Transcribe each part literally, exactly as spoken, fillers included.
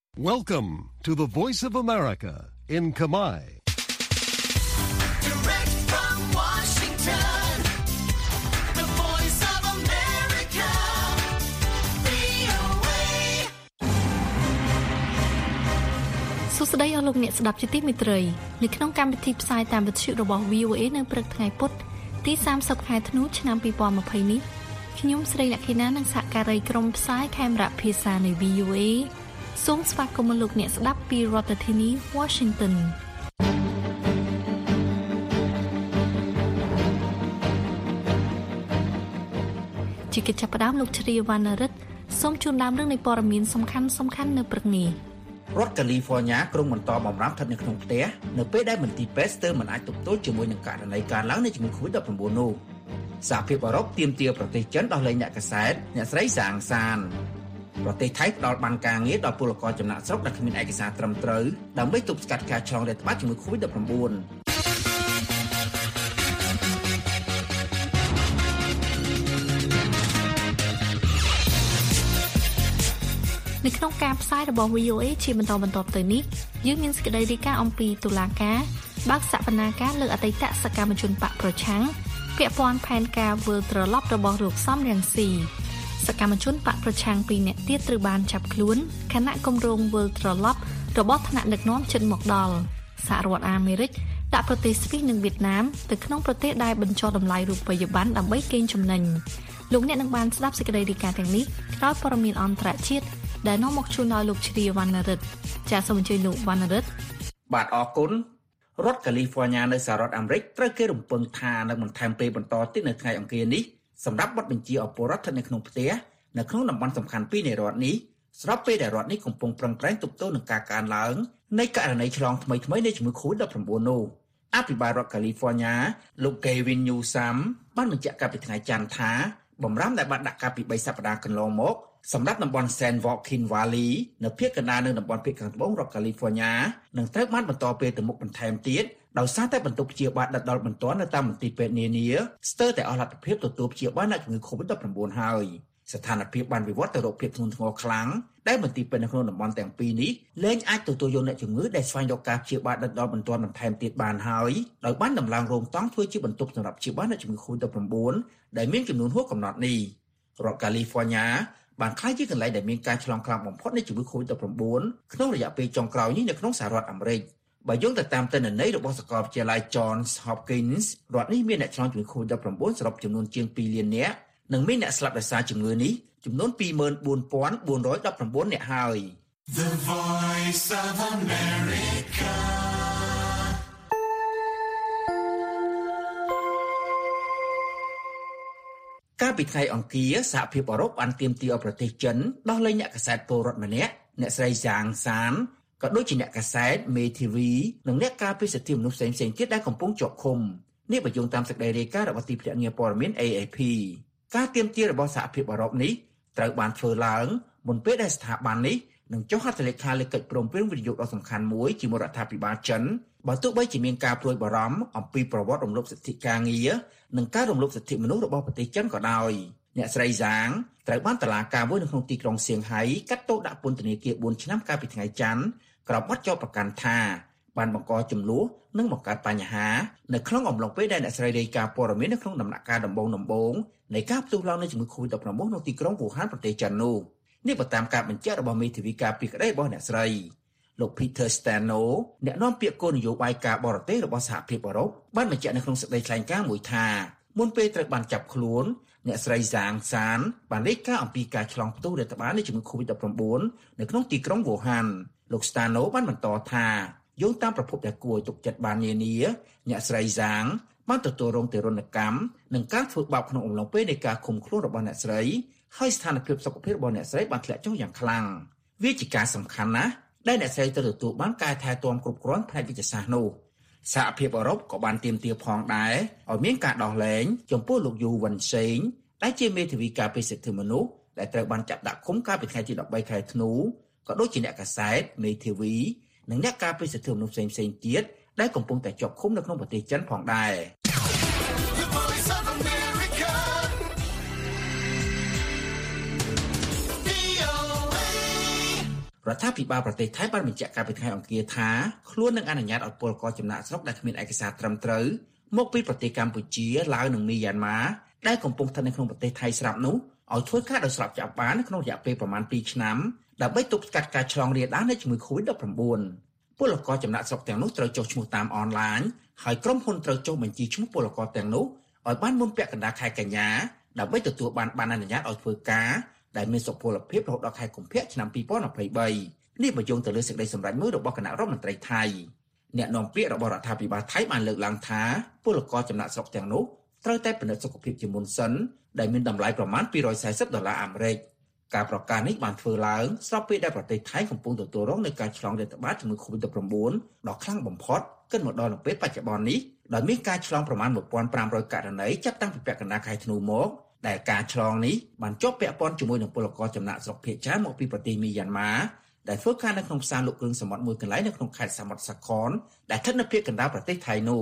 Welcome to the Voice of America in Khmer. Direct from Washington, the Voice of America, វី អូ เอសួស្តីអស់លោកអ្នកស្ដាប់ជាទីមេត្រីនៅក្នុងកម្មវិធីផ្សាយតាមវិទ្យុរបស់ វី អូ เอ នៅព្រឹកថ្ងៃពុធទីសាមសិបខែធ្នូឆ្នាំពីរពាន់ម្ភៃនេះខ្ញុំស្រីលក្ខិណានិងសហការីក្រុមផ្សាយខេមរៈភាសានៃ វី អូ เอ សូមស្វាគមន៍លោកអ្នកស្ដាប់ពីរដ្ឋធានី Washington ជាកិច្ចចាប់ផ្ដើមលោកជ្រាវណ្ណរិទ្ធសូមជូនដើមរឿងនៃព័ត៌មានសំខាន់សំខាន់នៅព្រឹកនេះរដ្ឋកាលីហ្វ័រញ៉ាក្រុងបន្តបំរាមស្ថិតនៅក្នុងផ្ទះនៅពេលដែលមន្ទីរពេទ្យស្ទើរមិនអាចទប់ទល់ជាមួយនឹងករណីកើនឡើងនៃជំងឺ COVID ដប់ប្រាំបួន នោះសហភាពអឺរ៉ុបទាមទារប្រទេសចិនដោះលែងអ្នកកាសែតអ្នកស្រីសាងសានប្រទេសថៃផ្ដល់បានការងារដល់ពលករចំណាក់ស្រុកដែលគ្មានឯកសារត្រឹមត្រូវដើម្បីទប់ស្កាត់ការឆ្លងរាតត្បាតជំងឺ COVID ដប់ប្រាំបួននៅក្នុងការផ្សាយរបស់ វី អូ เอ ជាបន្តបន្ទាប់ទៅនេះយើងមានសេចក្តីរាយការណ៍អំពីតុលាការបើកសវនាការលើអតីតសកម្មជនបកប្រឆាំងពាក់ព័ន្ធផែនការវិលត្រឡប់របស់លោកសំរងស៊ីសកម្មជនបកប្រឆាំងពីរនាក់ទៀតត្រូវបានចាប់ខ្លួនខណៈគម្រោងវិលត្រឡប់របស់ថ្នាក់ដឹកនាំជិតមកដល់សហរដ្ឋអាមេរិកដាក់ប្រទេសស្វីសនិងវៀតណាមទៅក្នុងប្រទេសដែលបញ្ចុះតម្លៃរូបិយប័ណ្ណដើម្បីកេងចំណេញលោកអ្នកនឹងបានស្ដាប់សេចក្តីរាយការណ៍ទាំងនេះក្រោយព័ត៌មានអន្តរជាតិដែលនាំមកជូនដល់លោកជ្រាវណ្ណរិទ្ធចាសសូមអញ្ជើញលោកវណ្ណរិទ្ធបាទអរគុណរដ្ឋកាលីហ្វ័រញ៉ានៅសហរដ្ឋអាមេរិកត្រូវគេរំពឹងថានឹងបន្ថែមពេលបន្តទៀតនៅថ្ងៃអង្គារនេះសម្រាប់បទបញ្ជាឲ្យពលរដ្ឋស្ថិតនៅក្នុងផ្ទះនៅក្នុងតំបន់សំខាន់ពីរនៃរដ្ឋនេះស្របពេលដែលរដ្ឋនេះកំពុងប្រឹងប្រែងទប់ទល់នឹងការកើនឡើងនៃករណីឆ្លងថ្មីៗនៃជំងឺ COVID ដប់ប្រាំបួន នោះអភិបាលរដ្ឋកាលីហ្វ័រញ៉ាលោក Gavin Newsom បានបញ្ជាក់កាលពីថ្ងៃច័ន្ទថាបំរាមដែលបានដាក់កាលពីបីសប្តាហ៍កន្លងមកសម្រាប់តំបន់ San Joaquin Valley នៅភាគកណ្ដាលនៃតំបន់ភាគខាងត្បូងរដ្ឋកាលីហ្វ័រញ៉ានឹងត្រូវបានបន្តពេលទៅមុខបន្ថែមទៀតដោយសារតែបន្ទុកព្យាបាលដិតដល់បន្ទាន់នៅតាមមន្ទីរពេទ្យនានាស្ទើរតែអស់លទ្ធភាពទទួលព្យាបាលអ្នកជំងឺ COVID ដប់ប្រាំបួន ហើយស្ថានភាពបានវិវត្តទៅរកភាពធ្ងន់ធ្ងរខ្លាំងដែលមន្ទីរពេទ្យនៅក្នុងតំបន់ទាំងពីរនេះលែងអាចទទួលយកអ្នកជំងឺដែលស្វែងរកការព្យាបាលដិតដល់បន្ទាន់បន្ថែមទៀតបានហើយដោយបានដំឡើងរោងតង់ធ្វើជាបន្ទប់សម្រាប់ព្យាបាលអ្នកជំងឺ COVID ដប់ប្រាំបួន ដែលមានចំនួនហួសកំណត់នេះរដ្ឋកាលីហ្វ័រញ៉ាបានក្លាយជាកន្លែងដែលមានការឆ្លងខ្លាំងបំផុតនៃជំងឺ COVID ដប់ប្រាំបួន ក្នុងរយៈពេលចុងក្រោយនេះនៅក្នុងសហរដ្ឋអាមេរិកបើយោងទៅតាមទិន្នន័យរបស់សាកលវិទ្យាល័យ Johns Hopkins រដ្ឋនេះមានអ្នកឆ្លងជំងឺ COVID ដប់ប្រាំបួន សរុបចំនួនជាងពីរលាននាក់និងមានអ្នកស្លាប់ដោយសារជំងឺនេះចំនួន ពីរម៉ឺនបួនពាន់បួនរយដប់ប្រាំបួន នាក់ហើយ The Voice of America កាលពីថ្ងៃអង្គារសហភាពអឺរ៉ុបបានទាមទារឲ្យប្រទេសចិនដោះលែងអ្នកកាសែតពលរដ្ឋម្នាក់អ្នកស្រីសាងសានក៏ដូចជាអ្នកកាសែតមេធីវីនិងអ្នកការពារសិទ្ធិមនុស្សផ្សេងៗទៀតដែលកំពុងជាប់ឃុំនេះបញ្យល់តាមសេចក្តីរាយការណ៍របស់ទីភ្នាក់ងារព័ត៌មាន เอ เอ พี ការទាមទាររបស់សហភាពអឺរ៉ុបនេះត្រូវបានធ្វើឡើងមុនពេលដែលស្ថាប័ននេះនឹងចុះហត្ថលេខាលើកិច្ចព្រមព្រៀងវិនិយោគដ៏សំខាន់មួយជាមួយរដ្ឋាភិបាលចិនបើទោះបីជាមានការព្រួយបារម្ភអំពីប្រវត្តិរំលោភសិទ្ធិការងារនិងការរំលោភសិទ្ធិមនុស្សរបស់ប្រទេសចិនក៏ដោយអ្នកស្រីសាងត្រូវបានតុលាការមួយនៅក្នុងទីក្រុងសៀងហៃកាត់ទោសដាក់ពន្ធនាគារបួនឆ្នាំកាលពីថ្ងៃច័ន្ទក្រោមបទចោទប្រកាន់ថាបានបង្កចំនួននិងបង្កើតបញ្ហានៅក្នុងអំឡុងពេលដែលអ្នកស្រីរាយការណ៍ព័ត៌មាននៅក្នុងដំណាក់កាលដំបូងដំបូងនៃការផ្ទុះឡើងនៃជំងឺ COVID ដប់ប្រាំបួន នៅទីក្រុងវូហានប្រទេសចិននោះនេះបើតាមការបញ្ជាក់របស់មេធាវីការពីក្តីរបស់អ្នកស្រីលោក Peter Stano អ្នកនាំពាក្យគោលនយោបាយការបរទេសរបស់សហភាពអឺរ៉ុបបានបញ្ជាក់នៅក្នុងសេចក្តីថ្លែងការណ៍មួយថាមុនពេលត្រូវបានចាប់ខ្លួនអ្នកស្រីសាងសានបានរាយការណ៍អំពីការឆ្លងផ្ទុះរាតត្បាតនៃជំងឺ COVID ដប់ប្រាំបួន នៅក្នុងទីក្រុងវូហានលោក Stano បានបន្តថាយោងតាមប្រភពដែលគួរឲ្យទុកចិត្តបាននានាអ្នកស្រីសាងបានទទួលរងទារុណកម្មនិងការធ្វើបាបក្នុងអំឡុងពេលនៃការឃុំខ្លួនរបស់អ្នកស្រីហើយស្ថានភាពសុខភាពរបស់អ្នកស្រីបានធ្លាក់ចុះយ៉ាងខ្លាំងវាជាការសំខាន់ណាស់ដែលអ្នកស្រីត្រូវទទួលបានការថែទាំគ្រប់គ្រាន់ផ្នែកវិទ្យាសាស្ត្រនោះសហភាពអឺរ៉ុបក៏បានទាមទារផងដែរឲ្យមានការដោះលែងចំពោះលោកយូវិនសេងដែលជាមេធាវីការពារសិទ្ធិមនុស្សដែលត្រូវបានចាប់ដាក់ឃុំកាលពីថ្ងៃទីដប់បីខែធ្នូក៏ដូចជាអ្នកកាសែតមេធាវីនិងអ្នកការពារសិទ្ធិមនុស្សផ្សេងៗទៀតដែលកំពុងតែជាប់ឃុំនៅក្នុងប្រទេសចិនផងដែរររដ្ឋាភិបាលប្រទេសថៃបានបញ្ជាក់កាលពីថ្ងៃអង្គារថាខ្លួននឹងអនុញ្ញាតឲ្យពលករចំណាក់ស្រុកដែលគ្មានឯកសារត្រឹមត្រូវមកពីប្រទេសកម្ពុជាឡាវនិងមីយ៉ាន់ម៉ាដែលកំពុងស្ថិតនៅក្នុងប្រទេសថៃស្រាប់នោះឲ្យធ្វើការដោយស្រាប់ចាប់បានក្នុងរយៈពេលប្រមាណពីរឆ្នាំដើម្បីទប់ស្កាត់ការឆ្លងរាលដាលនៃជំងឺ កូវីដ ដប់ប្រាំបួន ពលករចំណាក់ស្រុកទាំងនោះត្រូវចុះឈ្មោះតាមអនឡាញហើយក្រុមហ៊ុនត្រូវចុះបញ្ជីឈ្មោះពលករទាំងនោះឲ្យបានមុនពាក់កណ្ដាលខែកញ្ញាដើម្បីទទួលបានបានអនុញ្ញាតឲ្យធ្វើការដែលមានសុពលភាពរហូតដល់ខែកុម្ភៈឆ្នាំពីរពាន់ยี่สิบสามនេះបញ្យងទៅលើសេចក្តីសម្រេចមួយរបស់គណៈរដ្ឋមន្ត្រីថៃអ្នកនាំពាក្យរបស់រដ្ឋាភិបាលថៃបានលើកឡើងថាពលករចំណាក់ស្រុកទាំងនោះត្រូវតែពិនិត្យសុខភាពជាមុនសិនដែលមានតម្លៃប្រមាណពីររយสี่สิบដុល្លារអាមេរិកការប្រកាសនេះបានធ្វើឡើងស្របពេលដែលប្រទេសថៃកំពុងទទួលរងនឹងការឆ្លងរាតត្បាតជំងឺ កូវីដ ដប់ប្រាំបួន ដ៏ខ្លាំងបំផុតគិតមកដល់ពេលបច្ចុប្បន្ននេះដោយមានការឆ្លងប្រមាណmột nghìn năm trămករណីចាប់តាំងពីពាក់កណ្ដាលខែធ្នូមកដែលការឆ្លងនេះបានជាប់ពាក់ព័ន្ធជាមួយនឹងពលករចំណាក់ស្រុកភាគច្រើនមកពីប្រទេសមីយ៉ាន់ម៉ាដែលធ្វើការនៅក្នុងផ្សារលក់គ្រឿងសមុទ្រមួយកន្លែងនៅក្នុងខេត្តសមុទ្រសាខនដែលស្ថិតនៅភាគកណ្ដាលប្រទេសថៃនោះ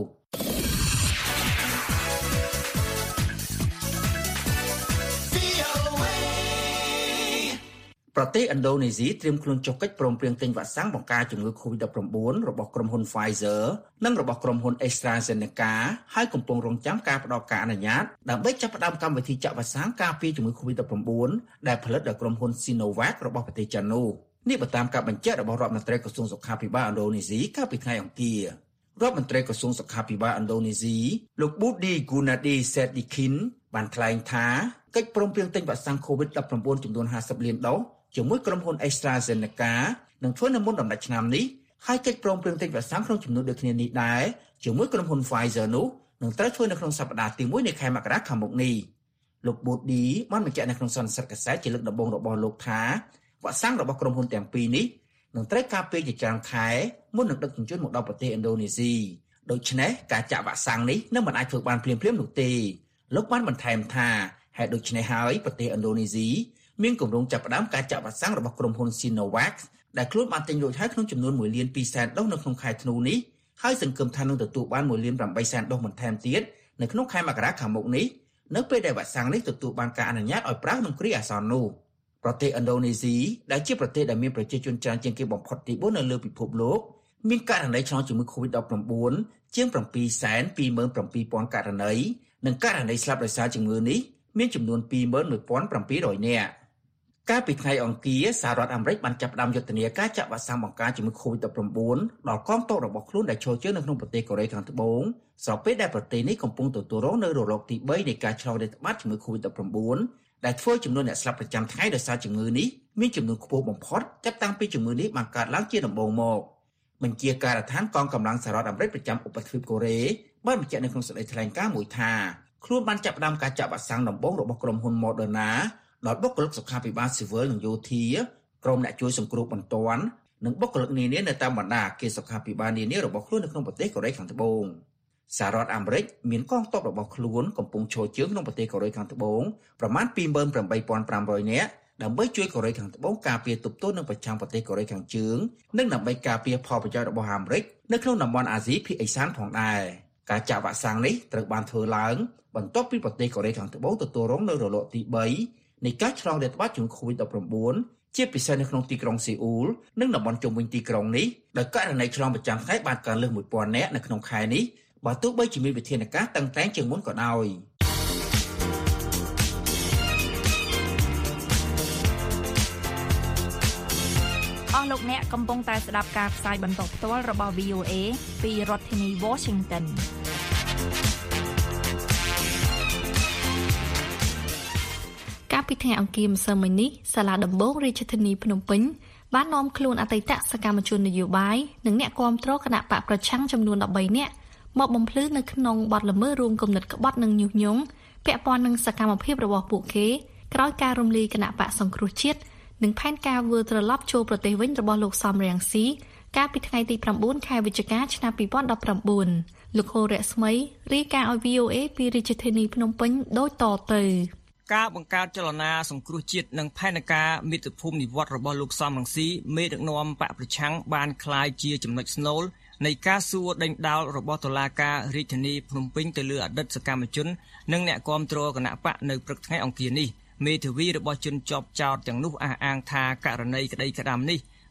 ប្រទេសឥណ្ឌូនេស៊ីត្រៀមខ្លួនចុះកិច្ចព្រមព្រៀងទិញវ៉ាក់សាំងបង្ការជំងឺ កូវីដ ដប់ប្រាំបួន របស់ក្រុមហ៊ុន Pfizer និងរបស់ក្រុមហ៊ុន AstraZeneca ហើយកំពុងរង់ចាំការផ្តល់ការអនុញ្ញាតដើម្បីចាប់ផ្ដើមកម្មវិធីចាក់វ៉ាក់សាំងការពារជំងឺ កូវីដ ដប់ប្រាំបួន ដែលផលិតដោយក្រុមហ៊ុន Sinovac របស់ប្រទេសចិននោះនេះបើតាមការបញ្ជាក់របស់រដ្ឋមន្ត្រីក្រសួងសុខាភិបាលឥណ្ឌូនេស៊ីកាលពីថ្ងៃអង្គាររដ្ឋមន្ត្រីក្រសួងសុខាភិបាលឥណ្ឌូនេស៊ីលោក Budi Gunadi Sadikin បានថ្លែងថាកិច្ចព្រមព្រៀងទិញវ៉ាក់សាំង កូវីដ ដប់ប្រាំបួន ចំនួនห้าสิบលានដូសជាមួយក្រុមហ៊ុន AstraZeneca នឹងធ្វើនៅមុនដំណាច់ឆ្នាំនេះហើយកិច្ចព្រមព្រៀងទិញវ៉ាក់សាំងក្នុងចំនួនដូចគ្នានេះដែរជាមួយក្រុមហ៊ុន Pfizer នោះនឹងត្រូវធ្វើនៅក្នុងសប្តាហ៍ទីមួយនៃខែមករាខាងមុខនេះលោក Budi បានបញ្ជាក់នៅក្នុងសន្និសីទកាសែតជាលើកដំបូងរបស់លោកថាវ៉ាក់សាំងរបស់ក្រុមហ៊ុនទាំងពីរនេះនឹងត្រូវការពេលជាច្រើនខែមុននឹងដឹកជញ្ជូនមកដល់ប្រទេសឥណ្ឌូនេស៊ីដូច្នេះការចាក់វ៉ាក់សាំងនេះនឹងមិនអាចធ្វើបានភ្លាមៗនោះទេលោកបានបន្ថែមថាហេតុដូច្នេះហើយប្រទេសឥណ្ឌូនេស៊ីមានគម្រោងចាប់ផ្ដើមការចាក់វ៉ាក់សាំងរបស់ក្រុមហ៊ុន Sinovac ដែលខ្លួនបានទិញរួចហើយក្នុងចំនួនមួយលានពីរសែនដូសនៅក្នុងខែធ្នូនេះហើយសង្ឃឹមថានឹងទទួលបានមួយលានប្រាំបីសែនដូសបន្ថែមទៀតនៅក្នុងខែមករាខាងមុខនេះនៅពេលដែលវ៉ាក់សាំងនេះទទួលបានការអនុញ្ញាតឲ្យប្រើក្នុងគ្រាអាសន្ននោះប្រទេសឥណ្ឌូនេស៊ីដែលជាប្រទេសដែលមានប្រជាជនច្រើនជាងគេបំផុតទីបួននៅលើពិភពលោកមានករណីឆ្លងជំងឺ កូវីដ ដប់ប្រាំបួន ជាងsevenសែនពីរម៉ឺនប្រាំពីរពាន់ករណីនិងករណីស្លាប់ដោយសារជំងឺនេះមានចំនួនពីរម៉ឺនមួយពាន់ប្រាំពីររយនាក់កាលពីថ្ងៃអង្គារសហរដ្ឋអាមេរិកបានចាប់ផ្ដើមយុទ្ធនាការចាក់វ៉ាក់សាំងបង្ការជំងឺ កូវីដ ដប់ប្រាំបួន ដល់កងទ័ពរបស់ខ្លួនដែលឈរជើងនៅក្នុងប្រទេសកូរ៉េខាងត្បូងស្របពេលដែលប្រទេសនេះកំពុងទទួលរងនៅរលកទីបីនៃការឆ្លងរាតត្បាតជំងឺ កូវីដ ដប់ប្រាំបួន ដែលធ្វើចំនួនអ្នកស្លាប់ប្រចាំថ្ងៃដោយសារជំងឺនេះមានចំនួនខ្ពស់បំផុតចាប់តាំងពីជំងឺនេះបានកើតឡើងជាដំបូងមកបញ្ជាការដ្ឋានកងកម្លាំងសហរដ្ឋអាមេរិកប្រចាំឧបទ្វីបកូរ៉េបានបញ្ជាក់នៅក្នុងសេចក្តីថ្លែងការណ៍មួយថាខ្លួនបានចាប់ផ្ដើមការចាក់វ៉ាក់សាំងដំបូងរបស់ក្រុមហ៊ុន Moderna ដល់បុគ្គលិកសុខាភិបាលស៊ីវិលនិងយោធាក្រុមអ្នកជួយសង្គ្រោះបន្ទាន់និងបុគ្គលិកនានានៅតាមបណ្ដាអគារសុខាភិបាលនានារបស់ខ្លួននៅក្នុងប្រទេសកូរ៉េខាងត្បូងសហរដ្ឋអាមេរិកមានកងទ័ពរបស់ខ្លួនកំពុងឈរជើងក្នុងប្រទេសកូរ៉េខាងត្បូងប្រមាណពីរម៉ឺនប្រាំបីពាន់ប្រាំរយនាក់ដើម្បីជួយកូរ៉េខាងត្បូងការពារទប់ទល់នឹងប្រឆាំងប្រទេសកូរ៉េខាងជើងនិងដើម្បីការពារផលប្រយោជន៍របស់អាមេរិកនៅក្នុងតំបន់អាស៊ីភាគឦសានផងដែរការចាក់វ៉ាក់សាំងនេះត្រូវបានធ្វើឡើងបន្ទាប់ពីប្រទេសកូរ៉េខាងត្បូងទទួលរងនៅរលកទីបីនៃការឆ្លងរាតត្បាតជំងឺ កូវីដ ដប់ប្រាំបួន ជាពិសេសនៅក្នុងទីក្រុងសេអ៊ូលនិងតំបន់ជុំវិញទីក្រុងនេះដោយករណីឆ្លងប្រចាំថ្ងៃបានកើនលើសមួយពាន់នាក់នៅក្នុងខែនេះបើទោះបីជាមានវិធានការតឹងតែងជាងមុនក៏ដោយអស់លោកអ្នកកំពុងតែស្ដាប់ការផ្សាយបន្តផ្ទាល់របស់ វី អូ អេ ពីរដ្ឋធានី Washingtonកាលពីថ្ងៃអង្គារម្សិលមិញនេះសាលាដំបងរាជធានីភ្នំពេញបាននាំខ្លួនអតីតសកម្មជននយោបាយនិងអ្នកគាំទ្រគណៈបកប្រឆាំងចំនួន13នាក់មកបំភ្លឺនៅក្នុងបទល្មើសរួមគំនិតក្បត់និងញុះញង់ពាក់ព័ន្ធនឹងសកម្មភាពរបស់ពួកគេក្រោយការរំលាយគណៈបកសង្គ្រោះជាតិនិងផែនការវិលត្រឡប់ចូលប្រទេសវិញរបស់លោកសំរងស៊ីកាលពីថ្ងៃទី9ខែវិច្ឆិកាឆ្នាំពីរពាន់ដប់ប្រាំបួនលោកហូរៈស្មីរាយការណ៍ឲ្យ វី អូ អេ ពីរាជធានីភ្នំពេញដូចតទៅការបង្កើតចលនាសង្គ្រោះជាតិនិងផែនការមាតុភូមិនិវត្តរបស់លោកសំរងស៊ីមេដឹកនាំបកប្រឆាំងបានក្លាយជាចំណុចស្នូលនៃការសួរដេញដោលរបស់តុលាការរាជធានីភ្នំពេញទៅលើអតីតសកម្មជននិងអ្នកគាំទ្រគណៈបកនៅព្រឹកថ្ងៃអង្គារនេះមេធាវីរបស់ជនជាប់ចោទទាំងនោះអះអាងថាករណីក្តីក្តាមនេះ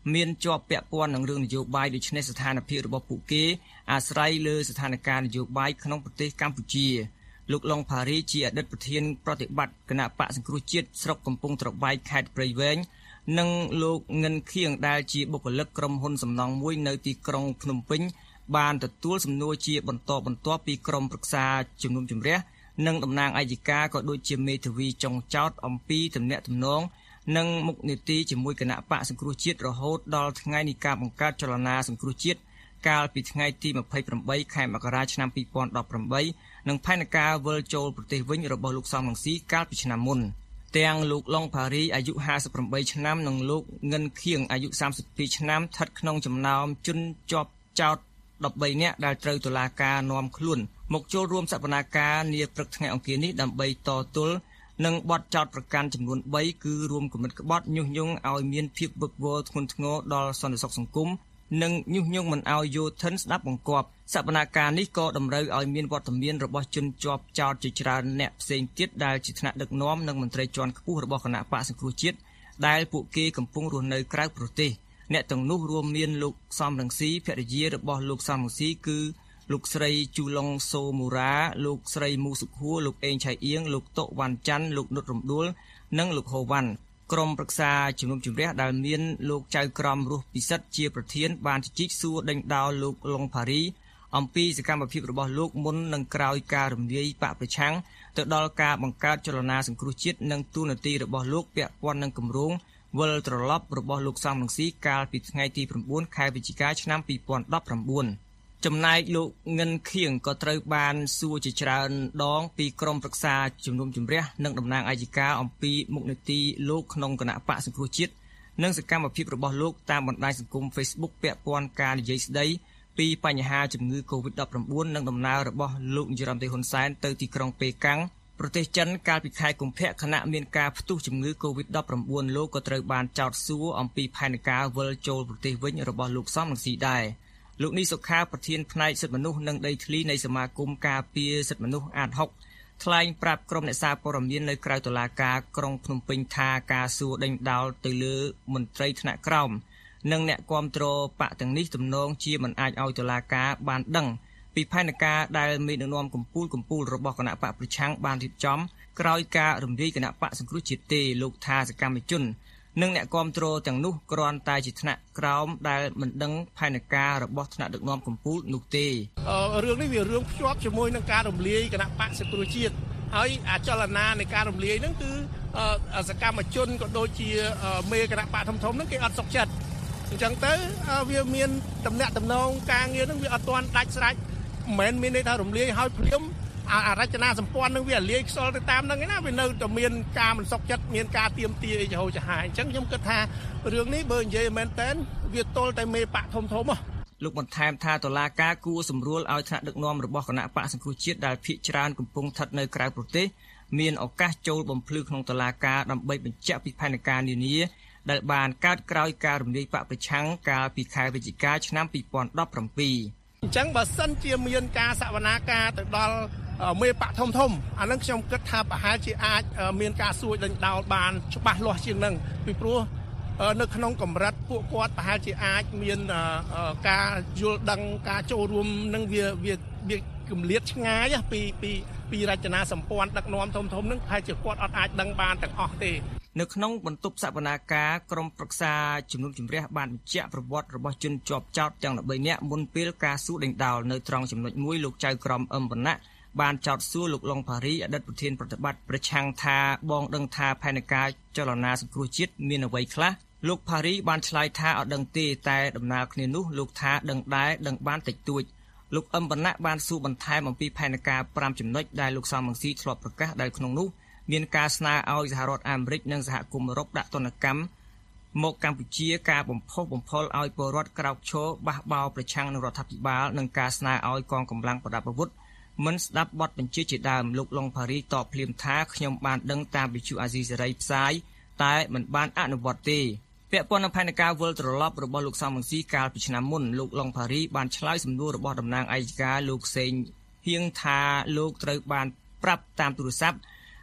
មានជាប់ពាក់ព័ន្ធនឹងរឿងនយោបាយដូច្នេះស្ថានភាពរបស់ពួកគេអាស្រ័យលើស្ថានភាពនយោបាយក្នុងប្រទេសកម្ពុជាលោកឡុងផារីជាអតីតប្រធានប្រតិបត្តិគណៈបកសង្គ្រោះជាតិស្រុកកំពង់ត្របែកខេត្តព្រៃវែងនិងលោកងិនខៀងដែលជាបុគ្គលិកក្រុមហ៊ុនសំណង់មួយនៅទីក្រុងភ្នំពេញបានទទួលសំណួរជាបន្តបន្ទាប់ពីក្រុមប្រឹក្សាជំនុំជម្រះនិងតំណាងអัยការក៏ដូចជាមេធាវីចុងចោតអំពីទំនាក់ទំនងនិងមុខនីតិជាមួយគណៈបកសង្គ្រោះជាតិរហូតដល់ថ្ងៃនៃការបង្កើតចលនាសង្គ្រោះជាតិកាលពីថ្ងៃទីម្ភៃប្រាំខែមករាឆ្នាំពីរពាន់ដប់ប្រាំបីនិងផែនការវិលចូលប្រទេសវិញរបស់លោកសំរងស៊ីកាលពីឆ្នាំមុនទាំងលោកឡុងផារីអាយុห้าสิบแปดឆ្នាំនិងលោកងិនខៀងអាយុសាមសិបពីរឆ្នាំស្ថិតក្នុងចំណោមជនជាប់ចោទដប់បីនាក់ដែលត្រូវតុលាការនាំខ្លួនមកចូលរួមសវនាការនាព្រឹកថ្ងៃអង្គារនេះដើម្បីតទល់នឹងបទចោទប្រកាន់ចំនួនបីគឺរួមគំនិតក្បត់ញុះញង់ឲ្យមានភាពវឹកវរធ្ងន់ធ្ងរដល់សន្តិសុខសង្គមនិងញុះញង់មិនឲ្យយោធិនស្ដាប់បង្គាប់សវនាការនេះក៏តម្រូវឲ្យមានវត្តមានរបស់ជនជាប់ចោទជាច្រើនអ្នកផ្សេងទៀតដែលជាថ្នាក់ដឹកនាំនិងមន្ត្រីជាន់ខ្ពស់របស់គណៈបកសង្គ្រោះជាតិដែលពួកគេកំពុងរស់នៅក្រៅប្រទេសអ្នកទាំងនោះរួមមានលោកសំរងស៊ីភរិយារបស់លោកសំរងស៊ីគឺលោកស្រីជូឡុងសូមូរ៉ាលោកស្រីមូសុខួរលោកអេងឆៃអៀងលោកតុវ៉ាន់ច័ន្ទលោកនុតរំដួលនិងលោកហូវ៉ាន់ក្រុមប្រឹក្សាជំនុំជម្រះដែលមានលោកចៅក្រមរស់ពិសិដ្ឋជាប្រធានបានជជែកសួរដេញដោលលោកឡុងផារីអំពីសកម្មភាពរបស់លោកមុននិងក្រោយការរំលាយបកប្រឆាំងទៅដល់ការបង្កើតចលនាសង្គ្រោះជាតិនិងទូនាទីរបស់លោកពាក់ព័ន្ធនឹងគម្រោងវិលត្រឡប់របស់លោកសំរងស៊ីកាលពីថ្ងៃទីប្រាំបួនខែវិច្ឆិកាឆ្នាំពីរពាន់ដប់ប្រាំបួនចំណែកលោកងិនខៀងក៏ត្រូវបានសួរជាច្រើនដងពីក្រុមប្រឹក្សាជំនុំជម្រះនិងតំណាងអัยការអំពីមុខនីតិលោកក្នុងគណៈបកសង្គ្រោះជាតិនិងសកម្មភាពរបស់លោកតាមបណ្ដាញសង្គម Facebook ពាក់ព័ន្ធការនិយាយស្ដីពីបញ្ហាជំងឺ កូវីដដប់ប្រាំបួន និងដំណើររបស់លោកនាយរដ្ឋមន្ត្រីហ៊ុនសែនទៅទីក្រុងប៉េកាំងប្រទេសចិនកាលពីខែកុម្ភៈខណៈមានការផ្ទុះជំងឺ កូវីដដប់ប្រាំបួន លោកក៏ត្រូវបានចោទសួរអំពីផែនការវិលចូលប្រទេសវិញរបស់លោកសំរងស៊ីដែរលោកនីសុខាប្រធានផ្នែកសិទ្ធិមនុស្សនិងដីធ្លីនៃសមាគមការពារសិទ្ធិមនុស្សអាតហុកថ្លែងប្រាប់ក្រុមអ្នកសារព័ត៌មាននៅក្រៅតុលាការក្រុងភ្នំពេញថាការសួរដេញដោលទៅលើមន្ត្រីថ្នាក់ក្រោមនិងអ្នកគាំទ្របកទាំងនេះទំនងជាមិនអាចឲ្យតុលាការបានដឹងពីផែនការដែលមេដឹកនាំកម្ពុជាកម្ពុជារបស់គណៈបកប្រឆាំងបានរៀបចំក្រោយការរំលាយគណៈបកសង្គ្រោះជាតិទេលោកថាសកម្មជននិងអ្នកគាំទ្រទាំងនោះគ្រាន់តែជាថ្នាក់ក្រោមដែលមិនដឹងផែនការរបស់ថ្នាក់ដឹកនាំកម្ពុជានោះទេរឿងនេះវារឿងភ្ជាប់ជាមួយនឹងការរំលាយគណៈបកសង្គ្រោះជាតិហើយអាចលនានៃការរំលាយហ្នឹងគឺសកម្មជនក៏ដូចជាមេគណៈបកធំធំហ្នឹងគេអត់សុខចិត្តអញ្ចឹងទៅវាមានតំណាក់តំណងការងារហ្នឹងវាអត់ទាន់ដាច់ស្រេចមិនមែនមានន័យថារំលាយហើយភ្លាមអរចនាសម្ព័ន្ធនឹងវាលាយខ្សលទៅតាមហ្នឹងឯណាវានៅតែមានការមិនសុខចិត្តមានការទៀមទាអីចំហចាហាយអញ្ចឹងខ្ញុំគិតថារឿងនេះបើនិយាយមែនតើវាទល់តែមេបកធំធំហ៎លោកបន្ថែមថាតុលាការគួរសម្រួលឲ្យថ្នាក់ដឹកនាំរបស់គណៈបកសង្គ្រោះជាតិដែលភាគច្រើនកំពុងស្ថិតនៅក្រៅប្រទេសមានឱកាសចូលបំភ្លឺក្នុងតុលាការដើម្បីបញ្ជាក់ពីផែនការនានាដែលបានកើតក្រោយការរំលាយបកប្រឆាំងកាលពីខែវិច្ឆិកាឆ្នាំពីរពាន់ដប់ប្រាំពីរអញ្ចឹងបើសិនជាមានការសវនាការទៅដល់មេបកធំធំអានឹងខ្ញុំគិតថាប្រហែលជាអាចមានការសួរដេញដោលបានច្បាស់លាស់ជាងនឹងពីព្រោះនៅក្នុងកម្រិតពួកគាត់ប្រហែលជាអាចមានការយល់ដឹងការចូលរួមនឹងវាវាវាគម្លាតឆ្ងាយពីពីពីរចនាសម្ព័ន្ធដឹកនាំធំធំនឹងប្រហែលជាគាត់អត់អាចដឹងបានទាំងអស់ទេនៅក្នុងបន្ទប់សវនាការក្រុមប្រឹក្សាជំនុំជម្រះបានបញ្ជាក់ប្រវត្តិរបស់ជនជាប់ចោទទាំងល្បីនាក់មុនពេលការសួរដេញដោលនៅត្រង់ចំណុចមួយលោកចៅក្រមអឹមវណ្ណៈបានចោទសួរលោកឡុងផារីអតីតប្រធានប្រតិបត្តិប្រឆាំងថាបងដឹងថាផែនការចលនាសង្គ្រោះជាតិមានអ្វីខ្លះលោកផារីបានឆ្លើយថាអត់ដឹងទេតែដំណើរគ្នានោះលោកថាដឹងដែរដឹងបានតិចតួចលោកអឹមវណ្ណៈបានសួរបន្ថែមអំពីផែនការប្រាំចំណុចដែលលោកសំរងស៊ីធ្លាប់ប្រកាសដែលក្នុងនោះមានការស្នើឲ្យសហរដ្ឋអាមេរិកនិងសហគមន៍អឺរ៉ុបដាក់ទណ្ឌកម្មមកកម្ពុជាការបំផុសបំផុលឲ្យពលរដ្ឋក្រោកឈរបះបោរប្រឆាំងនឹងរដ្ឋាភិបាលនិងការស្នើឲ្យកងកម្លាំងប្រដាប់អាវុធមិនស្ដាប់បទបញ្ជាជាដើមលោកឡុងផារីតបភ្លាមថាខ្ញុំបានដឹងតាមវិទ្យុអាស៊ីសេរីផ្សាយតែមិនបានអនុវត្តទេពាក់ព័ន្ធនឹងផែនការវិលត្រឡប់របស់លោកសំរងស៊ីកាលពីឆ្នាំមុនលោកឡុងផារីបានឆ្លើយសំណួររបស់តំណាងអัยការលោកសេងហៀងថាលោកត្រូវបានប្រាប់តាមទូរស័ព្ទ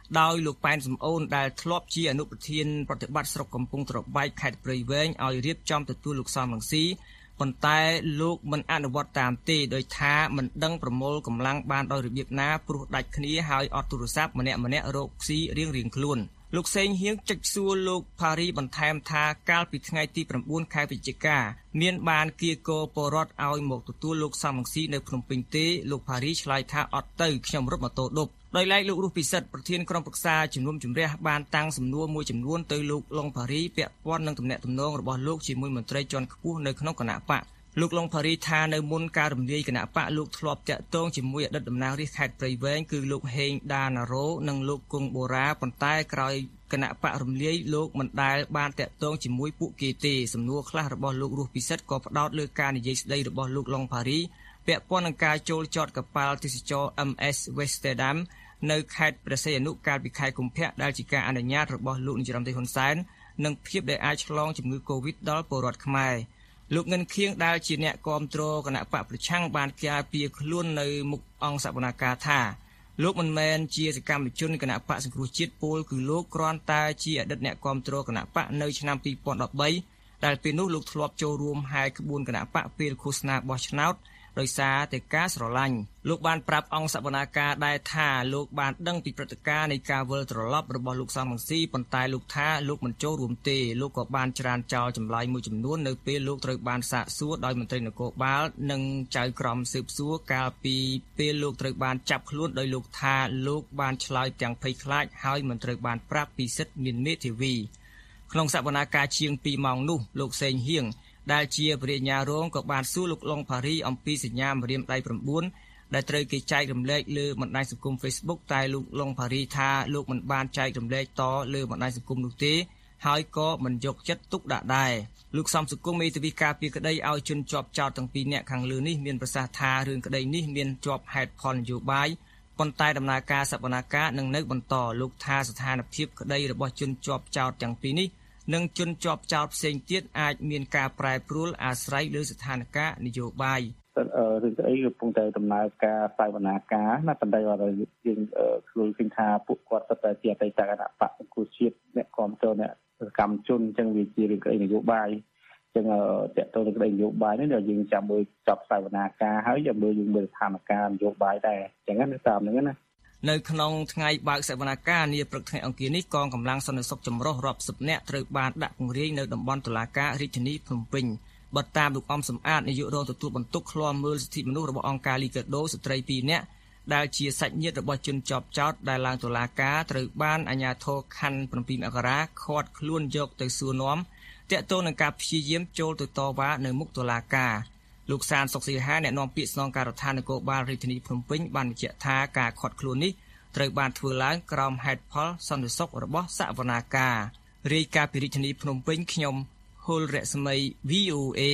ដោយលោកប៉ែនសំអូនដែលធ្លាប់ជាអនុប្រធានប្រតិបត្តិស្រុកកំពង់ត្របែកខេត្តព្រៃវែងឲ្យរៀបចំទទួលលោកសំរងស៊ីប៉ុន្តែលោកមិនអនុវត្តតាមទេដោយថាមិនដឹងប្រមូលកម្លាំងបានដោយរបៀបណាព្រោះដាច់គ្នាហើយអត់ទូរស័ព្ទម្នាក់ម្នាក់រកស៊ីរៀងរៀងខ្លួនលោកសេងហៀងចុចសួរលោកផារីបន្ថែមថាកាលពីថ្ងៃទី9ខែវិច្ឆិកាមានបានគៀកោពលរដ្ឋឲ្យមកទទួលលោកសំរងស៊ីនៅភ្នំពេញទេលោកផារីឆ្លើយថាអត់ទៅខ្ញុំរត់ម៉ូតូឌុបដោយឡែកលោករស់ពិសិដ្ឋប្រធានក្រុមប្រឹក្សាជំនុំជម្រះបានតាំងសំណួរមួយចំនួនទៅលោកឡុងផារីពាក់ព័ន្ធនឹងទំនាក់ទំនងរបស់លោកជាមួយមន្ត្រីជាន់ខ្ពស់នៅក្នុងគណៈបកលោកឡុងផារីថានៅមុនការរំលាយគណៈបកលោកធ្លាប់តាក់ទងជាមួយអតីតតំណាងរាស្ត្រខេត្តព្រៃវែងគឺលោកហេងដាណារ៉ូនិងលោកគង់បូរ៉ាប៉ុន្តែក្រោយគណៈបករំលាយលោកមិនដែលបានតាក់ទងជាមួយពួកគេទេសំណួរខ្លះរបស់លោករស់ពិសិដ្ឋក៏ផ្ដោតលើការនិយាយស្ដីរបស់លោកឡុងផារីពាក់ព័ន្ធនឹងការចូលចតកប៉ាល់ទេសចរ em ess Westerdam នៅខេត្តព្រះសីហនុកាលពីខែកុម្ភៈដែលជាការអនុញ្ញាតរបស់លោកនាយរដ្ឋមន្ត្រីហ៊ុនសែននិងភាពដែលអាចឆ្លងជំងឺ Covid ដល់ពលរដ្ឋខ្មែរលោកងិនខៀងដែលជាអ្នកគាំទ្រគណៈបកប្រឆាំងបានការពារខ្លួននៅមុខអង្គសវនាការថាលោកមិនមែនជាសកម្មជនគណៈបកសង្គ្រោះជាតិពលគឺលោកគ្រាន់តែជាអតីតអ្នកគាំទ្រគណៈបកនៅឆ្នាំពីរពាន់ដប់បីដែលពេលនោះលោកធ្លាប់ចូលរួមហែកក្បួនគណៈបកពេលឃោសនាបោះឆ្នោតដោយសារតែការស្រឡាញ់លោកបានប្រាប់អង្គសវនាការដែរថាលោកបានដឹងពីព្រឹត្តិការណ៍នៃការវិលត្រឡប់របស់លោកសំរងស៊ីប៉ុន្តែលោកថាលោកមិនចូលរួមទេលោកក៏បានច្រានចោលចម្លើយមួយចំនួននៅពេលលោកត្រូវបានសាកសួរដោយមន្ត្រីនគរបាលនិងចៅក្រមស៊ើបសួរកាលពីពេលលោកត្រូវបានចាប់ខ្លួនដោយលោកថាលោកបានឆ្លើយទាំងភ័យខ្លាចហើយមិនត្រូវបានប្រាប់ពីសិទ្ធិមានមេធាវីក្នុងសវនាការជាងពីរម៉ោងនោះលោកសេងហៀងដែលជាបរិញ្ញារងក៏បានសួរលោកឡុងផារីអំពីសញ្ញាម្រាមដៃ9ដែលត្រូវគេចែករំលែកលើបណ្ដាញសង្គម Facebook តែលោកឡុងផារីថាលោកមិនបានចែករំលែកតលើបណ្ដាញសង្គមនោះទេហើយក៏មិនយកចិត្តទុកដាក់ដែរលោកសំសុគង្គមេធាវីការពារក្តីឲ្យជនជាប់ចោទទាំងពីរនាក់ខាងលើនេះមានប្រសាសន៍ថារឿងក្តីនេះមានជាប់ហេតុផលនយោបាយប៉ុន្តែដំណើរការសវនាការនឹងនៅបន្តលោកថាស្ថានភាពក្តីរបស់ជនជាប់ចោទទាំងពីរនេះនិងជនជាប់ចោទផ្សេងទៀតអាចមានការប្រែប្រួលអាស្រ័យលើស្ថានភាពនយោបាយរឿងស្អីកំពុងតែដំណើរការសវនាការណាប៉ុន្តែយើងខ្លួនឃើញថាពួកគាត់សុទ្ធតែជាអតីតគណៈបកសង្គ្រោះជាតិអ្នកគាំទ្រអ្នកសកម្មជនអញ្ចឹងវាជារឿងស្អីនយោបាយអញ្ចឹងតើតើរឿងស្អីនយោបាយនេះយើងចាំមើលចប់សវនាការហើយចាំមើលយើងមើលស្ថានភាពនយោបាយដែរអញ្ចឹងណាតាមហ្នឹងណានៅក្នុងថ្ងៃបើកសវនាការនាព្រឹកថ្ងៃអង្គារនេះកងកម្លាំងសន្តិសុខចម្រុះរាប់សិបនាក់ត្រូវបានដាក់ពង្រាយនៅតំបន់តុលាការរាជធានីភ្នំពេញបើតាមលោកអំសំអាតនាយករងទទួលបន្ទុកឃ្លាំមើលសិទ្ធិមនុស្សរបស់អង្គការលីកាដូស្ត្រីពីរនាក់ដែលជាសាច់ញាតិរបស់ជនជាប់ចោទដែលឡើងតុលាការត្រូវបានអាជ្ញាធរខណ្ឌ7មករាឃាត់ខ្លួនយកទៅសួរនាំទាក់ទងនឹងការព្យាយាមចូលទៅតវ៉ានៅមុខតុលាការលោកសានសុកសីហាអ្នកនាំពាក្យស្នងការដ្ឋាននគរបាលរាជធានីភ្នំពេញបានបញ្ជាក់ថាការឃាត់ខ្លួននេះត្រូវបានធ្វើឡើងក្រោមហេតុផលសន្តិសុខរបស់សវនាការរាយការណ៍ពីរាជធានីភ្នំពេញខ្ញុំហុលរស្មី វី អូ เอ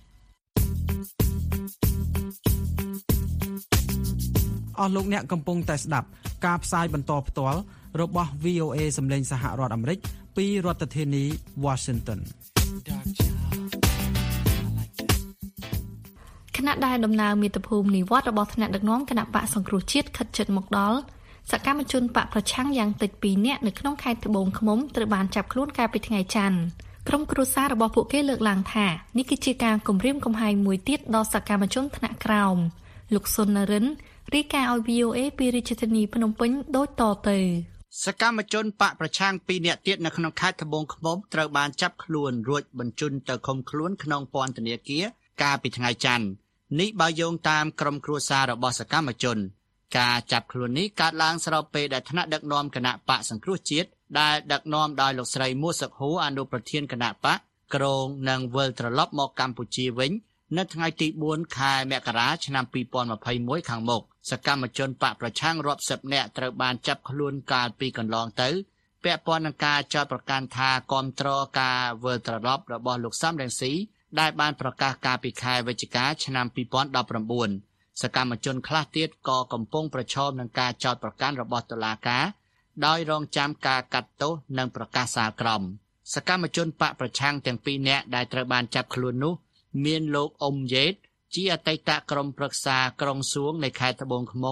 អស់លោកអ្នកកំពុងតែស្ដាប់ការផ្សាយបន្តផ្ទាល់របស់ វី អូ เอ សម្លេងសហរដ្ឋអាមេរិកពីរដ្ឋធានី Washington គណៈដែលដំណើរមាតុភូមិនិវត្តរបស់ថ្នាក់ដឹកនាំគណៈបកសង្គ្រោះជាតិខិតជិតមកដល់សកម្មជនបកប្រឆាំងយ៉ាងតិចពីរនាក់នៅក្នុងខេត្តត្បូងឃ្មុំត្រូវបានចាប់ខ្លួនកាលពីថ្ងៃច័ន្ទក្រុមគ្រួសាររបស់ពួកគេលើកឡើងថានេះគឺជាការគំរាមកំហែងមួយទៀតដល់សកម្មជនថ្នាក់ក្រោមលោកសុននរិនរាយការណ៍ឲ្យ វី អូ เอ ពីរាជធានីភ្នំពេញដូចតទៅសកម្មជនបកប្រឆាំងពីរនាក់ទៀតនៅក្នុងខេត្តត្បូងឃ្មុំត្រូវបានចាប់ខ្លួនរួចបញ្ជូនទៅឃុំខ្លួនក្នុងពន្ធនាគារកាលពីថ្ងៃច័ន្ទនេះបើយោងតាមក្រុមគ្រួសាររបស់សកម្មជនការចាប់ខ្លួននេះកើតឡើងស្របពេលដែលថ្នាក់ដឹកនាំគណៈបកសង្គ្រោះជាតិដែលដឹកនាំដោយលោកស្រីមួសុខហួរអនុប្រធានគណៈបកក្រងនឹងវិលត្រឡប់មកកម្ពុជាវិញនៅថ្ងៃទី4ខែមករាឆ្នាំពីរពាន់ម្ភៃមួយខាងមុខសកម្មជនបកប្រឆាំងរាប់សិបនាក់ត្រូវបានចាប់ខ្លួនកាលពីកន្លងទៅពាក់ព័ន្ធនឹងការចោទប្រកាន់ថាគាំទ្រការវិលត្រឡប់របស់លោកសំរងស៊ីដែលបានប្រកាសកាលពីខែវិច្ឆិកាឆ្នាំពីរពាន់ដប់ប្រាំបួនសកម្មជនខ្លះទៀតក៏កំពុងប្រឈមនឹងការចោទប្រកាន់របស់តុលាការដោយរងចាំការកាត់ទោសនិងប្រកាសសាលក្រមសកម្មជនបកប្រឆាំងទាំងពីរនាក់ដែលត្រូវបានចាប់ខ្លួននោះមានលោកអ៊ុំយេតជាអតីតក្រុមប្រឹក្សាក្រុងសួងនៃខេត្តត្បូងឃ្មុំ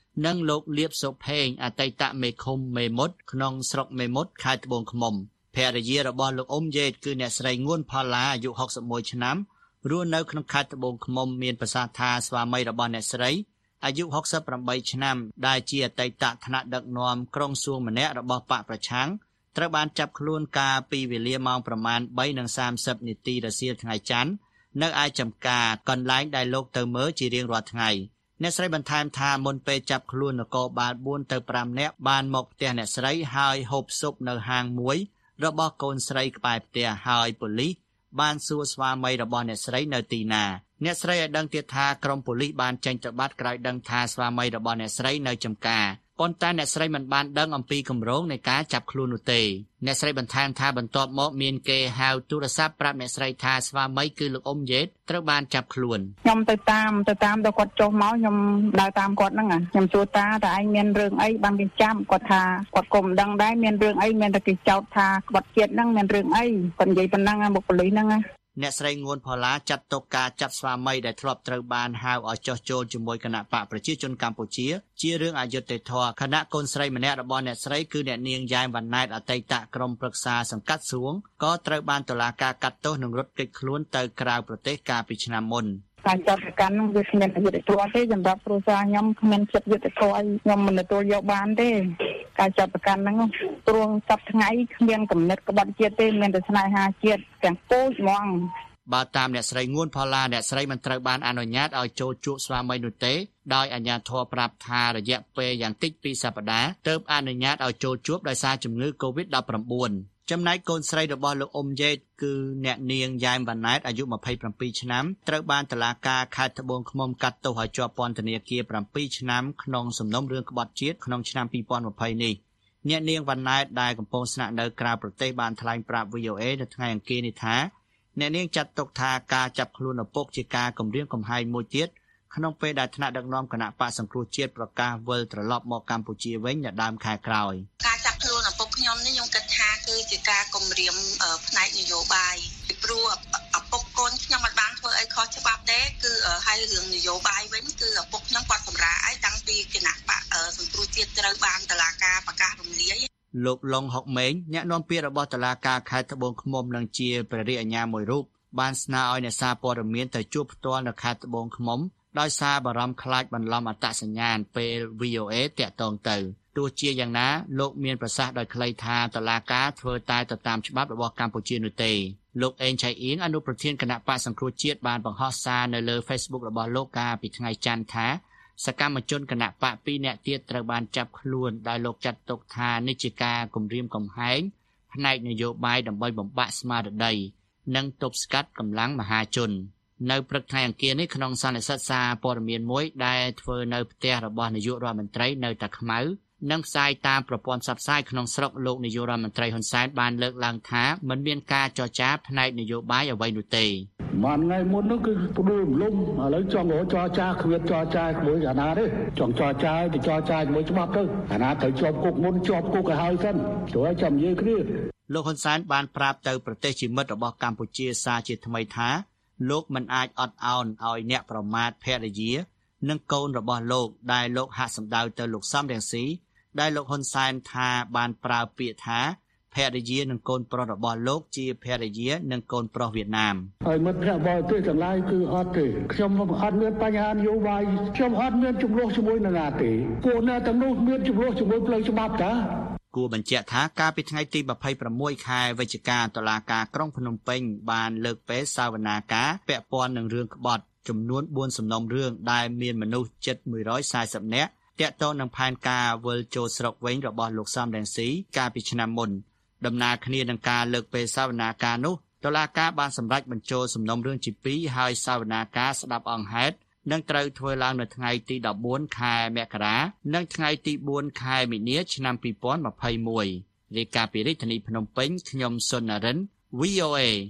និងលោកលៀបសុភេងអតីតមេឃុំមេមត់ក្នុងស្រុកមេមត់ខេត្តត្បូងឃ្មុំភរិយារបស់លោកអ៊ុំយេតគឺអ្នកស្រីងួនផល្លាអាយុហុកសិបមួយឆ្នាំរស់នៅក្នុងខេត្តត្បូងឃ្មុំមានប្រសាសន៍ថាស្វាមីរបស់អ្នកស្រីអាយុហុកសិបប្រាំបីឆ្នាំដែលជាអតីតថ្នាក់ដឹកនាំក្រុងសួងម្នាក់របស់បកប្រឆាំងត្រូវបានចាប់ខ្លួនកាលពីវេលាម៉ោងប្រមាណ បីនិងសាមសិប នាទីរសៀលថ្ងៃច័ន្ទនៅឯចំការកន្លែងដែលលោកទៅមើលជារៀងរាល់ថ្ងៃអ្នកស្រីបន្ថែមថាមុនពេលចាប់ខ្លួននគរបាលបួនទៅប្រាំនាក់បានមកផ្ទះអ្នកស្រីហើយហូបស៊ុបនៅហាងមួយរបស់កូនស្រីក្បែរផ្ទះហើយប៉ូលីសបានសួរស្វាមីរបស់អ្នកស្រីនៅទីណាអ្នកស្រីឲ្យដឹងទៀតថាក្រុមប៉ូលីសបានចេញទៅបាត់ក្រោយដឹងថាស្វាមីរបស់អ្នកស្រីនៅចំការប៉ុន្តែអ្នកស្រីមិនបានដឹងអំពីគម្រោងនៃការចាប់ខ្លួននោះទេអ្នកស្រីបន្ថែមថាបន្ទាប់មកមានគេហៅទូរស័ព្ទប្រាប់អ្នកស្រីថាស្វាមីគឺលោកអ៊ុំយេតត្រូវបានចាប់ខ្លួនខ្ញុំទៅតាមទៅតាមដល់គាត់ចុះមកខ្ញុំដើរតាមគាត់ហ្នឹងខ្ញុំសួរតាតើឯងមានរឿងអីបានគេចាប់គាត់ថាគាត់ក៏មិនដឹងដែរមានរឿងអីមានតែគេចោទថាក្បត់ជាតិហ្នឹងមានរឿងអីគាត់និយាយប៉ុណ្ណឹងមកប៉ូលីសហ្នឹងអ្នកស្រីងួនផល្លាចាត់ទុកការចាប់ស្វាមីដែលធ្លាប់ត្រូវបានហៅឲ្យចុះចូលជាមួយគណៈបកប្រជាជនកម្ពុជាជារឿងអយុត្តិធម៌ខណៈកូនស្រីម្នាក់របស់អ្នកស្រីគឺអ្នកនាងយ៉ែមវ៉ាន់ណែតអតីតក្រុមប្រឹក្សាសង្កាត់សួងក៏ត្រូវបានតុលាការកាត់ទោសនិងរត់គេចខ្លួនទៅក្រៅប្រទេសកាលពីឆ្នាំមុនការចាប់ប្រកាន់នឹងវាគ្មានយុត្តិធម៌ទេសម្រាប់គ្រួសារខ្ញុំគ្មានចិត្តយុត្តិធម៌ខ្ញុំមិនទទួលយកបានទេការចាប់ប្រកាន់ហ្នឹងព្រោះសប្តាហ៍ថ្ងៃគ្មានកំណត់ក្បត់ជាតិទេមានតែស្នេហាជាតិទាំងពូជហ្មងបើតាមអ្នកស្រីងួនផល្លាអ្នកស្រីមិនត្រូវបានអនុញ្ញាតឲ្យចូលជួបស្វាមីនោះទេដោយអាជ្ញាធរប្រាប់ថារយៈពេលយ៉ាងតិចពីរសប្តាហ៍ទើបអនុញ្ញាតឲ្យចូលជួបដោយសារជំងឺ កូវីដ ដប់ប្រាំបួន ចំណែកកូនស្រីរបស់លោកអ៊ុំយេតគឺអ្នកនាងយ៉ែមវ៉ាន់ណែតអាយុម្ភៃប្រាំពីរឆ្នាំត្រូវបានតុលាការខេត្តត្បូងឃ្មុំកាត់ទោសឲ្យជាប់ពន្ធនាគារប្រាំពីរឆ្នាំក្នុងសំណុំរឿងក្បត់ជាតិក្នុងឆ្នាំពីរពាន់ម្ភៃនេះអ្នកនាងវ៉ាន់ណែតដែលកំពុងស្នាក់នៅក្រៅប្រទេសបានថ្លែងប្រាប់ វី អូ អេ នៅថ្ងៃអង្គារនេះថាអ្នកនាងចាត់ទុកថាការចាប់ខ្លួនឪពុកជាការគំរាមកំហែងមួយទៀតក្នុងពេលដែលថ្នាក់ដឹកនាំគណៈបកសង្គ្រោះជាតិប្រកាសវិលត្រឡប់មកកម្ពុជាវិញនៅដើមខែក្រោយការចាប់ខ្លួនឪពុកខ្ញុំនេះខ្ញុំគិតថាគឺជាការគំរាមផ្នែកនយោបាយពីព្រោះឪពុកកូនខ្ញុំមិនបានធ្វើអីខុសច្បាប់ទេគឺហើយរឿងនយោបាយវិញគឺឪពុកខ្ញុំគាត់សម្រាអីតាំងពីគណៈបកសង្គ្រោះជាតិត្រូវបានតុលាការប្រកាសរំលាយលោកឡុងហុកម៉េងអ្នកនាំពាក្យរបស់តុលាការខេត្តត្បូងឃ្មុំនិងជាព្រះរាជអាជ្ញាមួយរូបបានស្នើឲ្យអ្នកសារព័ត៌មានទៅជួបផ្ទាល់នៅខេត្តត្បូងឃ្មុំដោយសារបារម្ភខ្លាចបន្លំអត្តសញ្ញាណពេល វី អូ អេ តាក់ទងទៅទោះជាយ៉ាងណាលោកមានប្រសាសន៍ដោយខ្លីថាតុលាការធ្វើតែទៅតាមច្បាប់របស់កម្ពុជានោះទេលោកអេងឆៃអៀងអនុប្រធានគណៈបកសង្គ្រោះជាតិបានបង្ហោះសារនៅលើ Facebook របស់លោកកាលពីថ្ងៃច័ន្ទថាសកម្មជនគណៈបកពីរនាក់ទៀតត្រូវបានចាប់ខ្លួនដោយលោកចាត់ទុកថានេះជាការគំរាមកំហែងផ្នែកនយោបាយដើម្បីបំបាក់ស្មារតីនិងទប់ស្កាត់កម្លាំងមហាជននៅព្រឹកថ្ងៃអង្គារនេះក្នុងសន្និសីទសារព័ត៌មានមួយដែលធ្វើនៅផ្ទះរបស់នាយករដ្ឋមន្ត្រីនៅតាខ្មៅនិងផ្សាយតាមប្រព័ន្ធផ្សព្វផ្សាយក្នុងស្រុកលោកនាយករដ្ឋមន្ត្រីហ៊ុនសែនបានលើកឡើងថាមិនមានការចរចាផ្នែកនយោបាយអ្វីនោះទេបានថ្ងៃមុននោះគឺផ្ដួលរំលំឥឡូវចង់រកចរចាគ្មានចរចាជាមួយអាណាទេចង់ចរចាទៅចរចាជាមួយច្បាប់ទៅអាណាត្រូវជាប់គុកមុនជាប់គុកឲ្យហើយសិនចូលឲ្យចាំនិយាយគ្នាលោកហ៊ុនសែនបានប្រាប់ទៅប្រទេសជាមិត្តរបស់កម្ពុជាសារជាថ្មីថាលោកមិនអាចអត់ឱនឲ្យអ្នកប្រមាថភរិយានិងកូនរបស់លោកដែលលោកហាក់សម្ដៅទៅលោកសំរងស៊ីដែលលោកហ៊ុនសែនថាបានប្រើពាក្យថាភរិយានិងកូនប្រុសរបស់លោកជាភរិយានិងកូនប្រុសវៀតណាមហើយមិត្តភក្តិបរទេសទាំងឡាយគឺអត់ទេខ្ញុំអត់មានបញ្ហានយោបាយខ្ញុំអត់មានចំនួនជាមួយនរណាទេពួកអ្នកទាំងនោះមានចំនួនជាមួយផ្លូវច្បាប់តាគួរបញ្ជាក់ថាកាលពីថ្ងៃទីម្ភៃប្រាំមួយខែវិច្ឆិកាតុលាការក្រុងភ្នំពេញបានលើកពេលសវនាការពាក់ព័ន្ធនឹងរឿងក្បត់ចំនួនបួនសំណុំរឿងដែលមានមនុស្សជិតមួយរយសាសិបនាក់ទាក់ទងនឹងផែនការវិលចូលស្រុកវិញរបស់លោកសំរងស៊ីកាលពីឆ្នាំមុនដំណើរគ្នានឹងការលើកពេលសវនាការនោះតុលាការបានសម្រេចបញ្ចូលសំណុំរឿងជាពីរហើយសវនាការស្ដាប់អង្គហេតុនឹងត្រូវធ្វើឡើងនៅថ្ងៃទីដប់បួនខែមករានិងថ្ងៃទីបួនខែមីនាឆ្នាំពីរពាន់ម្ភៃមួយរាយការណ៍ពីរាជធានីភ្នំពេញខ្ញុំសុននរិន វី អូ អេ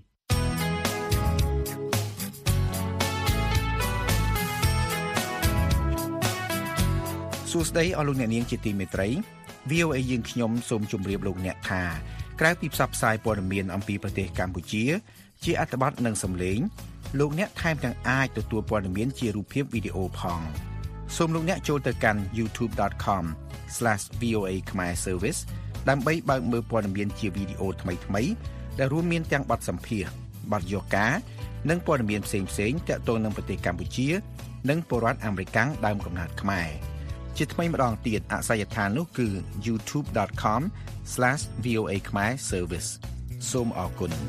សួស្តីអស់លោកអ្នកនាងជាទីមេត្រី វី អូ អេ យើងខ្ញុំសូមជម្រាបលោកអ្នកថាក្រៅពីផ្សព្វផ្សាយព័ត៌មានអំពីប្រទេសកម្ពុជាជាអត្ថបទនិងសំឡេងលោកអ្នកថែមទាំងអាចទទួលព័ត៌មានជារូបភាពវីដេអូផងសូមលោកអ្នកចូលទៅកាន់ ยูทูบ ដอท คอม ស្លេស វី អូ เอ Khmer Service ដើម្បីបើកមើលព័ត៌មានជាវីដេអូថ្មីៗដែលរួមមានទាំងបទសម្ភាសន៍បទយោការនិងព័ត៌មានផ្សេងៗទាក់ទងនឹងប្រទេសកម្ពុជានិងពលរដ្ឋអាមេរិកដើមកំណើតខ្មែរជាថ្មីម្ដងទៀតអាសយដ្ឋាននោះគឺ ยูทูบ ដอท คอม ស្លេស វី អូ เอ Khmer Service សូមអរគុណ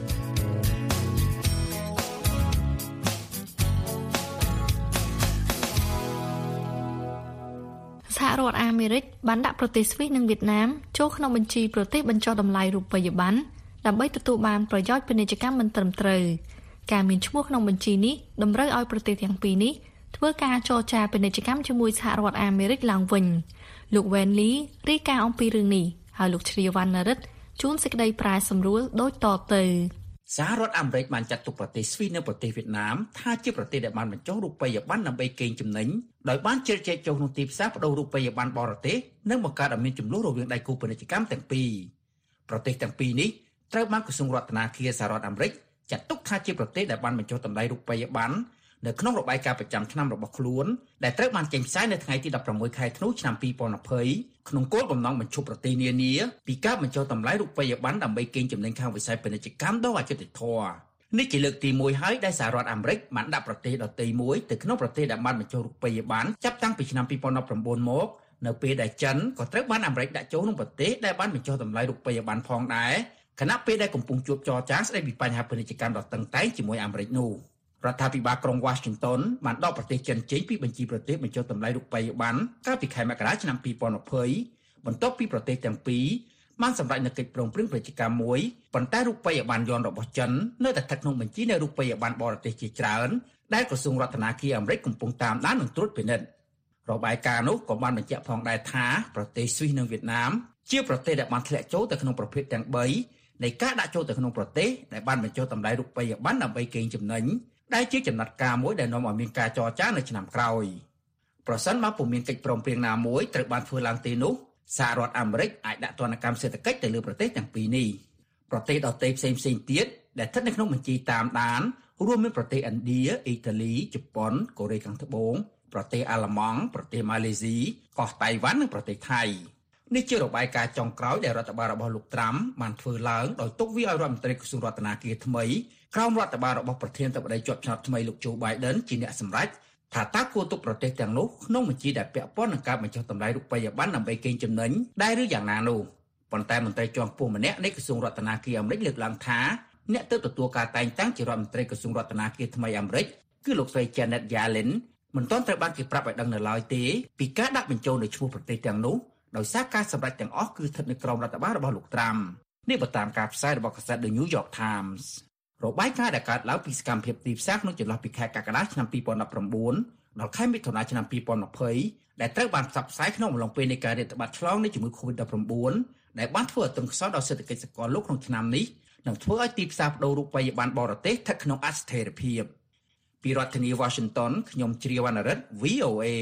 សហរដ្ឋអាមេរិកបានដាក់ប្រទេសស្វីសនិងវៀតណាមចូលក្នុងបញ្ជីប្រទេសបញ្ចុះតម្លៃរូបិយប័ណ្ណដើម្បីទទួលបានប្រយោជន៍ពាណិជ្ជកម្មមិនត្រឹមត្រូវការមានឈ្មោះក្នុងបញ្ជីនេះតម្រូវឲ្យប្រទេសទាំងពីរនេះធ្វើការចរចាពាណិជ្ជកម្មជាមួយសហរដ្ឋអាមេរិកឡើងវិញលោក Wenley រាយការណ៍អំពីរឿងនេះហើយលោកជ្រាវណ្ណរិទ្ធជួនសេចក្តីប្រែសម្រួលដូចតទៅសហរដ្ឋអាមេរិកបានចាត់ទុកប្រទេសស្វីសនិងប្រទេសវៀតណាមថាជាប្រទេសដែលបានបញ្ចុះរូបិយប័ណ្ណដើម្បីកេងចំណេញដោយបានជ្រៀតជ្រែកចូលក្នុងទីផ្សារបដូររូបិយប័ណ្ណបរទេសនិងបង្កើតឲ្យមានចំនួនរវាងដៃគូពាណិជ្ជកម្មទាំងពីរប្រទេសទាំងពីរនេះត្រូវបានក្រសួងរដ្ឋាភិបាលសហរដ្ឋអាមេរិកចាត់ទុកថាជាប្រទេសដែលបានបញ្ចុះតម្លៃរូបិយប័ណ្ណនៅក្នុងរបាយការណ៍ប្រចាំឆ្នាំរបស់ខ្លួនដែលត្រូវបានចេញផ្សាយនៅថ្ងៃទីដប់ប្រាំមួយខែធ្នូឆ្នាំពីរពាន់ยี่สิบក្នុងគោលបំណងបញ្ឈប់ប្រទេសនានាពីការបញ្ចុះតម្លៃរូបិយប័ណ្ណដើម្បីកេងចំណេញខាងវិស័យពាណិជ្ជកម្មដ៏អយុត្តិធម៌នេះជាលើកទីមួយហើយដែលសហរដ្ឋអាមេរិកបានដាក់ប្រទេសដទៃមួយទៅក្នុងប្រទេសដែលបានបញ្ចុះរូបិយប័ណ្ណចាប់តាំងពីឆ្នាំពីរពាន់ដប់ប្រាំបួនមកនៅពេលដែលចិនក៏ត្រូវបានអាមេរិកដាក់ចូលក្នុងប្រទេសដែលបានបញ្ចុះតម្លៃរូបិយប័ណ្ណផងដែរខណៈពេលដែលកំពុងជួបចរចាស្ដីពីបញ្ហាពាណិជ្ជកម្មដ៏តឹងតែងជាមួយអាមេរិកនោះរដ្ឋាភិបាលក្រុង Washington បានដកប្រទេសចិនចេញពីបញ្ជីប្រទេសបញ្ចុះតម្លៃរូបិយប័ណ្ណកាលពីខែមករាឆ្នាំពីរពាន់ยี่สิบបន្ទាប់ពីប្រទេសទាំងពីរបានសម្រេចនូវកិច្ចព្រមព្រៀងពាណិជ្ជកម្មមួយប៉ុន្តែរូបិយប័ណ្ណយន់របស់ចិននៅតែស្ថិតក្នុងបញ្ជីនៃរូបិយប័ណ្ណបរទេសជាច្រើនដែលក្រសួងរដ្ឋាភិបាលអាមេរិកកំពុងតាមដាននិងត្រួតពិនិត្យរបាយការណ៍នោះក៏បានបញ្ជាក់ផងដែរថាប្រទេសស្វីសនិងវៀតណាមជាប្រទេសដែលបានធ្លាក់ចូលទៅក្នុងប្រភេទទាំងបីនៃការដាក់ចូលទៅក្នុងប្រទេសដែលបានបញ្ចុះតម្លៃរូបិយប័ណ្ណដើម្បីកេងចំណេញដែលជាចំណាត់ការមួយដែលនាំឲ្យមានការចរចានៅឆ្នាំក្រោយប្រសិនបើពុំមានកិច្ចព្រមព្រៀងណាមួយត្រូវបានធ្វើឡើងទេនោះសហរដ្ឋអាមេរិកអាចដាក់ទណ្ឌកម្មសេដ្ឋកិច្ចទៅលើប្រទេសទាំងពីរនេះប្រទេសដទៃផ្សេងផ្សេងទៀតដែលស្ថិតនៅក្នុងបញ្ជីតាមដានរួមមានប្រទេសឥណ្ឌាអ៊ីតាលីជប៉ុនកូរ៉េខាងត្បូងប្រទេសអាល្លឺម៉ង់ប្រទេសម៉ាឡេស៊ីកោះតៃវ៉ាន់និងប្រទេសថៃនេះជារបាយការណ៍ចុងក្រោយដែលរដ្ឋបាលរបស់លោកត្រាំបានធ្វើឡើងដោយទុកវាឲ្យរដ្ឋមន្ត្រីក្រសួងរដ្ឋាភិបាលថ្មីក្រោមរដ្ឋបាលរបស់ប្រធានាធិបតីជាប់ឆ្នោតថ្មីលោក Joe Biden ជាអ្នកសម្រេចថាតើគួរទុកប្រទេសទាំងនោះក្នុងបញ្ជីដែលពាក់ព័ន្ធនឹងការបញ្ចុះតម្លៃរូបិយប័ណ្ណដើម្បីកេងចំណេញដែរឬយ៉ាងណានោះប៉ុន្តែមន្ត្រីជាន់ខ្ពស់ម្នាក់នៃក្រសួងរដ្ឋាភិបាលអាមេរិកលើកឡើងថាអ្នកទើបទទួលការតែងតាំងជារដ្ឋមន្ត្រីក្រសួងរដ្ឋាភិបាលថ្មីអាមេរិកគឺលោកស្រី Janet Yellen មិនទាន់ត្រូវបានគេប្រាប់ឲ្យដឹងនៅឡើយទេពីការដាក់បញ្ចូលនៅឈ្មោះប្រទេសទាំងនោះដោយសារការសម្រេចទាំងអស់គឺស្ថិតនៅក្រោមរដ្ឋបាលរបស់លោកត្រាំនេះបើតាមការផ្សាយរបស់កាសែត The New York Times របាយការណ៍ដែលកើតឡើងពីសកម្មភាពទីផ្សារក្នុងចន្លោះពីខែកក្កដាឆ្នាំពីរពាន់ដប់ប្រាំបួនដល់ខែមិថុនាឆ្នាំពីរពាន់ยี่สิบដែលត្រូវបានផ្សព្វផ្សាយក្នុងអំឡុងពេលនៃការរាតត្បាតឆ្លងនៃជំងឺ កូវីដ ដប់ប្រាំបួន ដែលបានធ្វើឲ្យទន់ខ្សោយដល់សេដ្ឋកិច្ចសកលលោកក្នុងឆ្នាំនេះនិងធ្វើឲ្យទីផ្សារបដូររូបិយប័ណ្ណបរទេសស្ថិតក្នុងអស្ថិរភាពពីរដ្ឋធានី Washington ខ្ញុំជ្រាវណ្ណរិទ្ធ វី អូ เอ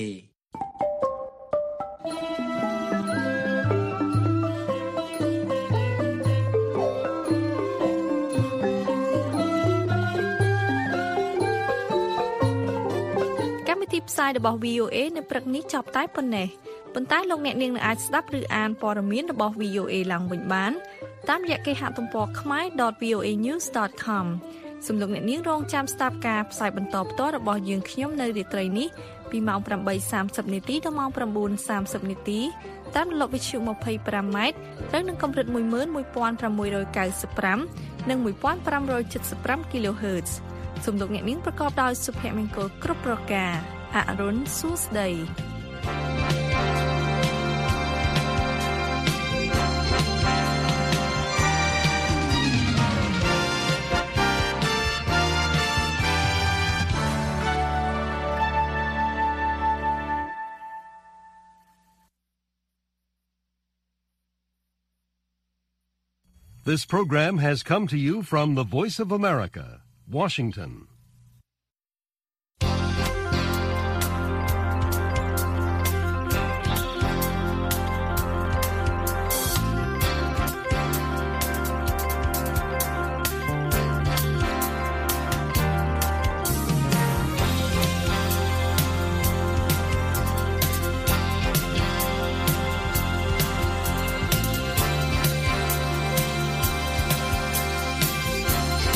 ផ្សាយរបស់ វី អូ เอ នៅព្រឹកនេះចប់តែប៉ុណ្ណេះប៉ុន្តែលោកអ្នកនាងនឹងអាចស្ដាប់ឬអានព័ត៌មានរបស់ វី អូ เอ ឡើងវិញបានតាមរយៈគេហទំព័រ ខមែរ ដត វី អូ เอ นิวส์ ដត com សូមលោកអ្នកនាងរងចាំស្ដាប់ការផ្សាយបន្តផ្ទាល់របស់យើងខ្ញុំនៅរាត្រីនេះពីម៉ោងប្រាំបីសាមសិបនាទីដល់ម៉ោងប្រាំបួនសាមសិបនាទីតាមរលកវិទ្យុยี่สิบห้าម៉ែត្រត្រូវនឹងកម្រិតmột một năm chín chín nămនិងmột five seven five គីឡូហឺតซ์សូមលោកអ្នកនាងប្រកបដោយសុភមង្គលគ្រប់ប្រការអរុនសួស្ដី This program has come to you from the Voice of America, Washington.